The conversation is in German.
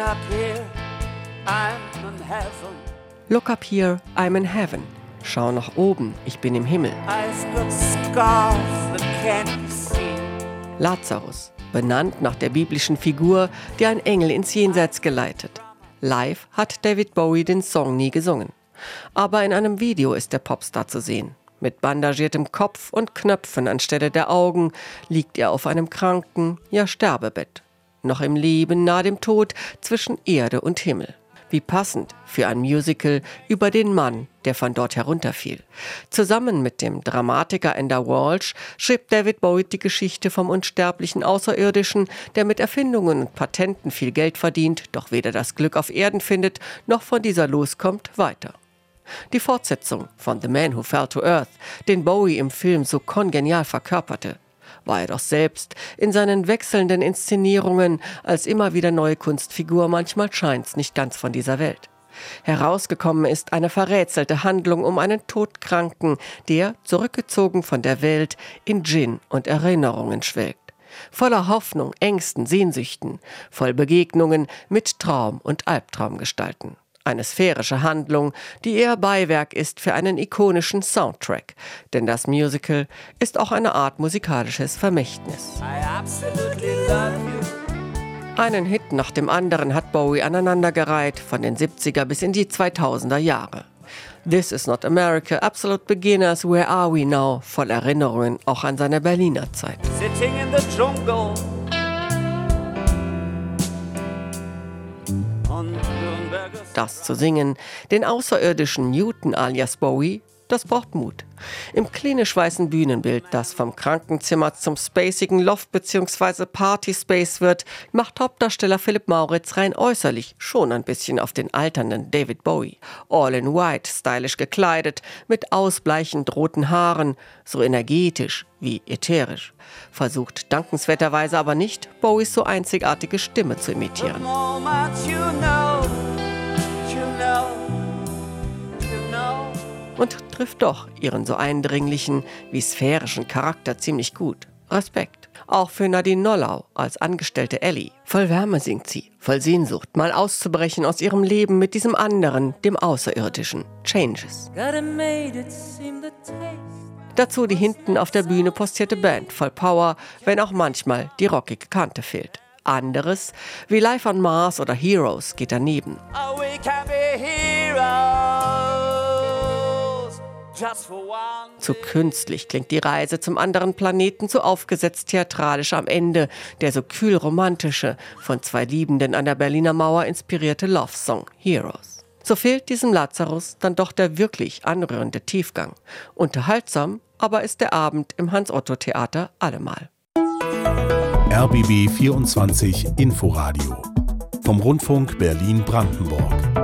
up here, I'm in heaven. Look up here, I'm in heaven. Schau nach oben, ich bin im Himmel. I've got scars that can't be seen. Lazarus, benannt nach der biblischen Figur, die ein Engel ins Jenseits geleitet. Live hat David Bowie den Song nie gesungen. Aber in einem Video ist der Popstar zu sehen. Mit bandagiertem Kopf und Knöpfen anstelle der Augen liegt er auf einem Kranken-, ja Sterbebett. Noch im Leben, nahe dem Tod, zwischen Erde und Himmel. Wie passend für ein Musical über den Mann, der von dort herunterfiel. Zusammen mit dem Dramatiker Ender Walsh schrieb David Bowie die Geschichte vom unsterblichen Außerirdischen, der mit Erfindungen und Patenten viel Geld verdient, doch weder das Glück auf Erden findet, noch von dieser loskommt, weiter. Die Fortsetzung von The Man Who Fell to Earth, den Bowie im Film so kongenial verkörperte, war er doch selbst in seinen wechselnden Inszenierungen als immer wieder neue Kunstfigur, manchmal scheint's nicht ganz von dieser Welt. Herausgekommen ist eine verrätselte Handlung um einen Todkranken, der, zurückgezogen von der Welt, in Djinn und Erinnerungen schwelgt. Voller Hoffnung, Ängsten, Sehnsüchten, voll Begegnungen mit Traum- und Albtraumgestalten. Eine sphärische Handlung, die eher Beiwerk ist für einen ikonischen Soundtrack. Denn das Musical ist auch eine Art musikalisches Vermächtnis. Einen Hit nach dem anderen hat Bowie aneinandergereiht, von den 70er bis in die 2000er Jahre. This is not America, Absolute Beginners, Where Are We Now? Voll Erinnerungen auch an seine Berliner Zeit. Sitting in the jungle. Das zu singen, den außerirdischen Newton alias Bowie, das braucht Mut. Im klinisch weißen Bühnenbild, das vom Krankenzimmer zum spacigen Loft bzw. Partyspace wird, macht Hauptdarsteller Philipp Mauritz rein äußerlich schon ein bisschen auf den alternden David Bowie. All in white, stylisch gekleidet, mit ausbleichend roten Haaren, so energetisch wie ätherisch. Versucht dankenswerterweise aber nicht, Bowies so einzigartige Stimme zu imitieren. Und trifft doch ihren so eindringlichen wie sphärischen Charakter ziemlich gut. Respekt. Auch für Nadine Nollau als angestellte Ellie. Voll Wärme singt sie, voll Sehnsucht, mal auszubrechen aus ihrem Leben mit diesem anderen, dem Außerirdischen. Changes. Dazu die hinten auf der Bühne postierte Band, voll Power, wenn auch manchmal die rockige Kante fehlt. Anderes, wie Life on Mars oder Heroes, geht daneben. Oh, we can be heroes, just for one. Zu künstlich klingt die Reise zum anderen Planeten, so aufgesetzt theatralisch am Ende, der so kühl romantische, von zwei Liebenden an der Berliner Mauer inspirierte Love-Song Heroes. So fehlt diesem Lazarus dann doch der wirklich anrührende Tiefgang. Unterhaltsam aber ist der Abend im Hans-Otto-Theater allemal. RBB 24 Inforadio vom Rundfunk Berlin-Brandenburg.